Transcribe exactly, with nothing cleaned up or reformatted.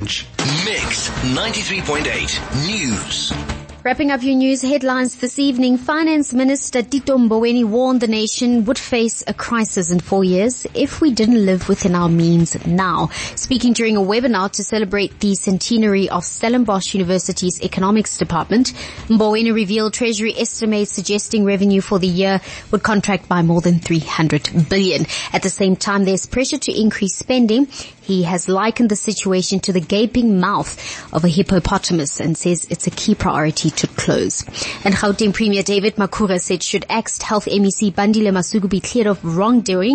Mix ninety-three point eight News. Wrapping up your news headlines this evening, Finance Minister Tito Mboweni warned the nation would face a crisis in four years if we didn't live within our means now. Speaking during a webinar to celebrate the centenary of Stellenbosch University's Economics Department, Mboweni revealed Treasury estimates suggesting revenue for the year would contract by more than three hundred billion. At the same time, there's pressure to increase spending. He has likened the situation to the gaping mouth of a hippopotamus and says it's a key priority to close. And Gauteng Premier David Makhura said should Axed Health M E C Bandile Masuku be cleared of wrongdoing,